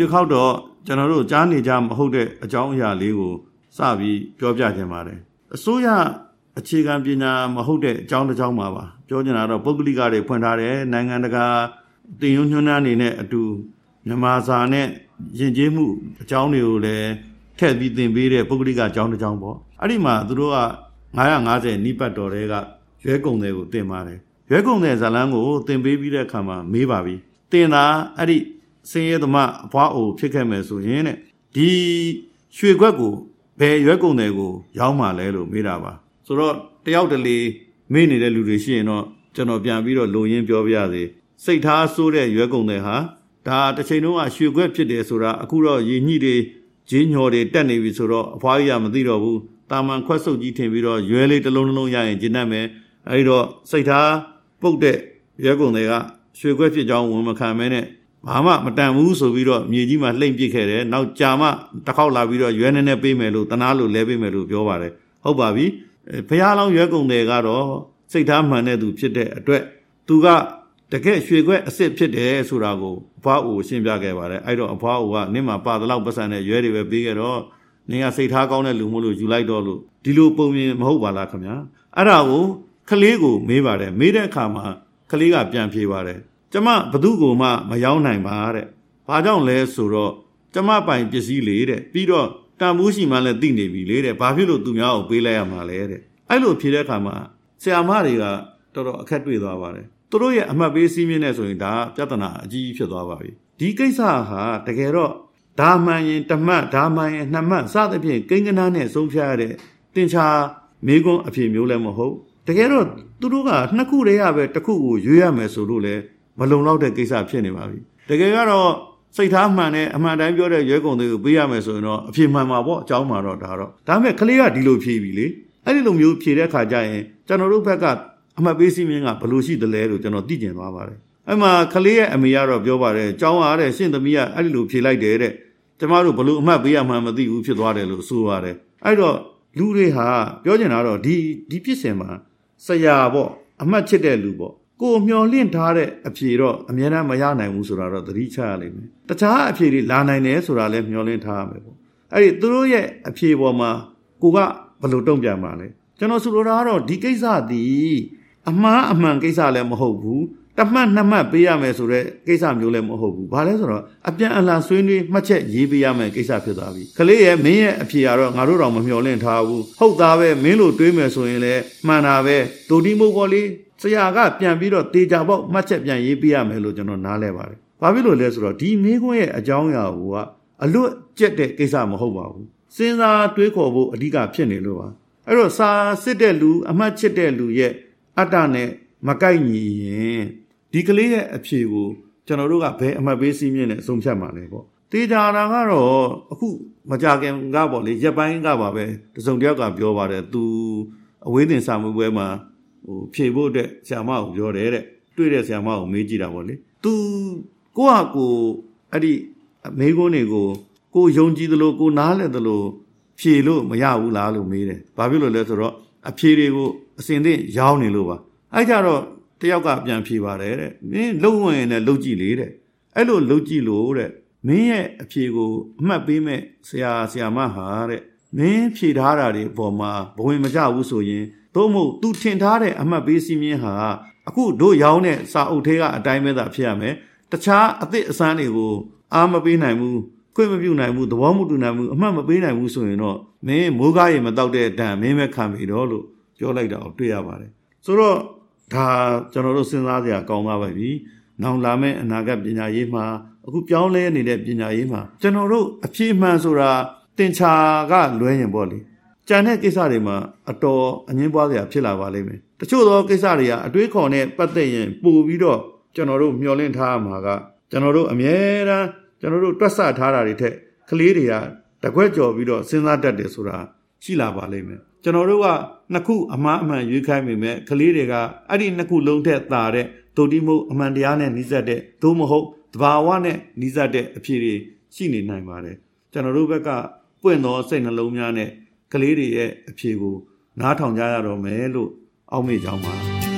တစ်ခေါက်တော့ကျွန်တော်တို့ကြားနေကြမဟုတ်တဲ့အကြောင်းအရာလေးကိုစပြီးပြောပြခြင်းပါတယ်အစိုးရအခြေခံပညာမဟုတ်တဲ့အကြောင်းတစ်ကြောင်းပါပြောချင်တာတော့ပုဂ္ဂလိကတွေဖွင့်ထားတယ်နိုင်ငံတကာတင်ယူညွှန်းနှန်းနေတဲ့အတူမြန်မာစာနဲ့ယဉ်ကျေးမှုအကြောင်းတွေကိုလည်းထည့်ပြီးသင်ပေးတဲ့ပုဂ္ဂလိကအကြောင်းတစ်ကြောင်းပေါ့အဲ့ဒီမှာသူတို့က950နိပတ်တော်တွေကရွဲကုန်တယ်ကိုသင်ပါတယ်ရွဲကုန်တဲ့ဇာလန်းကိုသင်ပေးပြီးတဲ့အခါမှာမေးပါပြီသင်တာအဲ့ဒီစင်ရဲသမားအဖွားအိုဖြစ်ခဲ့မယ်ဆိုရင်တဲ့ဒီရွှေခွက်ကိုဘယ်ရွဲကုန်တယ်ကိုရောင်းမှလဲလို့မေးတာပါဆိုတော့တယောက်တလေမေးနေတဲ့လူတွေရှိရင်တော့ကျွန်တော်ပြန်ပြီးတော့လိုရင်းပြောပြရစေစိတ်ထားဆိုးတဲ့ရွဲကုန်တယ်ဟာဒါတစ်ချိန်လုံးကရွှေခွက်ဖြစ်တယ်ဆိုတာအခုတော့ရေညှိတွေဂျင်းညော်တွေတက်နေပြီဆိုတော့အဖွားကြီးကမသိတော့ဘူးတာမန်ခွက်ဆုပ်ကြီးထင်ပြီးတော့ရွဲလေးတစ်လုံးလုံးရရင်ကျဉ်တတ်မယ်အဲဒီတော့စိတ်ထားပုတ်တဲ့ရွဲကုန်တွေကရွှေခွက်ဖြစ်ကြောင်းဝန်မခံမဲနဲ့ဘာမှမတန်ဘူးဆိုပြီးတော့မြေကြီးမှာလှိမ့်ပစ်ခဲ့တယ်နောက်ကြာမှတစ်ခေါက်လာပြီးတော့ရွဲနေနေပေးမယ်လို့တနာလို့လဲပေးမယ်လို့ပြောပါတယ်ဟုတ်ပါပြီဘုရားလောင်းရွဲကုန်တယ်ကတော့စိတ်ထားမှန်တဲ့သူဖြစ်တဲ့အတွက်သူကတကယ်ရွှေခွက်အစ်စ်ဖြစ်တယ်ဆိုတာကိုအဖွားအိုရှင်းပြခဲ့ပါတယ်အဲ့တော့အဖွားအိုကနင့်မှာပါတလောက်ပတ်စံနဲ့ရွဲတွေပဲပေးခဲ့တော့နင်ကစိတ်ထားကောင်းတဲ့လူမို့လို့ယူလိုက်တော့လို့ဒီလိုပုံမြင်မဟုတ်ပါလားခင်ဗျာအဲ့ဒါကိုကလေးကိုမေးပါတယ်မေးတဲ့အခါမှာကလေးကပြန်ဖြေပါတယ်ကျမဘသူ့ကိုမှမယောင်းနိုင်ပါတဲ့ဘာကြောင့်လဲဆိုတော့ကျမပိုင်ပစ္စည်းလေတဲ့ပြီးတော့တန်ဖိုးရှိမှလည်းသိနေပြီလေတဲ့ဘာဖြစ်လို့သူများကိုပေးလိုက်ရမှာလဲတဲ့အဲ့လိုဖြေတဲ့အခါမှာဆရာမတွေကတော်တော်အခက်တွေ့သွားပါတယ်သူတို့ရဲ့အမှတ်ပေးစည်းမျဉ်းနဲ့ဆိုရင်ဒါပြဿနာအကြီးကြီးဖြစ်သွားပါပြီဒီကိစ္စဟာတကယ်တော့ဒါမှန်ရင်တစ်မှတ်ဒါမှန်ရင်နှစ်မှတ်စသဖြင့်ကိန်းကနားနဲ့ဆုံးဖြတ်ရတဲ့တင်ချာမေးခွန်းအဖြေမျိုးလည်းမဟုတ်တကယ်တော့သူတို့ကနှစ်ခုတည်းရပဲတစ်ခုကိုရွေးရမယ်ဆိုလို့လည်းမလုံလောက်တဲ့ကိစ္စဖြစ်နေပါပြီတကယ်ကတော့စိတ်ထားမှန်တဲ့အမှန်တိုင်းပြောတဲ့ရွေးကုန်တွေကိုပေးရမယ်ဆိုရင်တော့အဖြေမှန်ပါပေါ့အကြောင်းမှာတော့ဒါမဲ့ကလေးကဒီလိုဖြေပြီလေအဲ့ဒီလိုမျိုးဖြေတဲ့ခါကျရင်ကျွန်တော်တို့ဘက်ကအမှတ်ပေးစည်းမျဉ်းကဘလို့ရှိတယ်လဲလို့ကျွန်တော်သိကျင်သွားပါတယ်အဲ့မှာကလေးရဲ့အမေကတော့ပြောပါတယ်အကြောင်းအားတဲ့ရှင့်သမီးကအဲ့ဒီလိုဖြေလိုက်တယ်တဲ့ကျမတို့ဘလို့အမှတ်ပေးရမှန်းမသိဘူးဖြစ်သွားတယ်လို့ဆိုပါတယ်အဲ့တော့လူတွေဟာပြောချင်တာတော့ဒီဖြစ်စဉ်မှာဆရာပေါ့အမှတ်ချစ်တဲ့လူပေါ့ကိုမျောလင့်ထားတဲ့အဖြေတော့အများအားမရနိုင်ဘူးဆိုတာတော့သတိချရလိမ့်မယ်တခြားအဖြေတွေလာနိုင်တယ်ဆိုတာလည်းမျောလင့်ထားရမယ်ပေါ့အဲ့ဒီသူတို့ရဲ့အဖြေပေါ်မှာကိုကဘလို့တုံ့ပြန်မှာလဲကျွန်တော်ဆိုလိုတာကတော့ဒီကိစ္စဒီအမှန်ကိစ္စလည်းမဟုတ်ဘူးတစ်မှတ်နှစ်မှတ်ပေးရမယ်ဆိုတဲ့ကိစ္စမျိုးလည်းမဟုတ်ဘူးဘာလဲဆိုတော့အပြန်အလှန်ဆွေးနွေးမှတ်ချက်ရေးပေးရမယ်ကိစ္စဖြစ်သွားပြီကလေးရဲ့မင်းရဲ့အဖြေကတော့ငါတို့တော့မမျှော်လင့်ထားဘူးဟုတ်သားပဲမင်းလိုတွေးမယ်ဆိုရင်လည်းမှန်တာပဲဒိုဒီမို့ပေါ်လေးဆရာကပြန်ပြီးတော့တေချာပေါက်မှတ်ချက်ပြန်ရေးပေးရမယ်လို့ကျွန်တော်နားလဲပါတယ်ဘာဖြစ်လို့လဲဆိုတော့ဒီမင်းခွန်းရဲ့အကြောင်းအရာကအလွတ်ကျက်တဲ့ကိစ္စမဟုတ်ပါဘူးစဉ်းစားတွေးခေါ်ဖို့အဓိကဖြစ်နေလို့ပါအဲ့တော့စာစစ်တဲ့လူအမှတ်ချစ်တဲ့လူရဲ့အတ္တနဲ့မကိုက်ညီရင်ဒီကလေးရဲ့အဖြေကိုကျွန်တော်တို့ကဘယ်အမှတ်ပေးစည်းမျဉ်းနဲ့အဆုံးဖြတ်မှာလဲပေါ့တေချာတာကတော့အခုမကြခင်ကပေါ့လေရက်ပိုင်းကပါပဲတစုံတယောက်ကပြောပါတယ်သူအဝေးသင်စာမေးပွဲမှာဖြေဖို့အတွက်ဆရာမကိုပြောတယ်တဲ့တွေ့တဲ့ဆရာမကိုမေးကြည့်တာပေါ့လေသူကိုယ့်ဟာကိုအဲ့ဒီမေးခွန်းတွေကိုကိုယုံကြည်သလိုကိုနားလည်သလိုဖြေလို့မရဘူးလားလို့မေးတယ်ဘာဖြစ်လို့လဲဆိုတော့အဖြေတွေကိုအစဉ်သင့်ရောင်းနေလို့ပါအဲ့ကြတော့တယောက်ကပြန်ဖြေပါတယ်တဲ့မင်းလုံဝင်နဲ့လုံကြည့်လေတဲ့အဲ့လိုလုံကြည့်လို့တဲ့မင်းရဲ့အဖြေကိုအမှတ်ပေးမဲ့ဆရာမဟာတဲ့မင်းဖြေထားတာတွေအပေါ်မှာဘဝင်မကြဘူးဆိုရင်သို့မဟုတ်သူထင်ထားတဲ့အမှတ်ပေးစည်းမျဉ်းဟာအခုတို့ရောင်းတဲ့စာအုပ်ထဲကအတိုင်းပဲသာဖြစ်ရမယ်တခြားအသစ်အဆန်းတွေကိုအားမပေးနိုင်ဘူးခွင့်မပြုနိုင်ဘူးသဘောမတူနိုင်ဘူးအမှတ်မပေးနိုင်ဘူးဆိုရင်တော့မင်းမိုးကားရေမတောက်တဲ့အတန်မင်းပဲခံပြီတော့လို့ပြောလိုက်တာကိုတွေ့ရပါတယ်ဆိုတော့ဒါကျွန်တော်တို့စဉ်းစားစရာကောင်းသွားပါပြီ။နောက်လာမယ့်အနာဂတ်ပညာရေးမှာအခုပြောင်းလဲနေတဲ့ပညာရေးမှာကျွန်တော်တို့အဖြေမှန်ဆိုတာတင်ချာကလွဲရင်ပေါ့လေ။ကြံတဲ့ကိစ္စတွေမှာအတော်အငင်းပွားစရာဖြစ်လာပါလိမ့်မယ်။တချို့သောကိစ္စတွေကအတွေးခေါ်နဲ့ပတ်သက်ရင်ပို့ပြီးတော့ကျွန်တော်တို့မျှော်လင့်ထားမှာကကျွန်တော်တို့အမြဲတမ်းကျွန်တော်တို့တွက်ဆထားတာတွေထက်ကလေးတွေကတကွက်ကြော်ပြီးတော့စဉ်းစားတတ်တယ်ဆိုတာရှိလာပါလိမ့်မယ်။ကျွန်တော်တို့ကနှစ်ခုအမှားအမှန်ရွေးခိုင်းမိမယ်ကလေးတွေကအဲ့ဒီနှစ်ခုလုံးထက်သာတဲ့ဒုတိယအမှန်တရားနဲ့နှိစက်တဲ့သို့မဟုတ်သဘာဝနဲ့နှိစက်တဲ့အဖြစ်တွေရှိနေနိုင်ပါတယ်ကျွန်တော်တို့ဘက်ကပွင့်သောစိတ်နှလုံးများနဲ့ကလေးတွေရဲ့အဖြစ်ကိုနားထောင်ကြရတော့မယ်လို့အောက်မေ့ကြောင်းပါ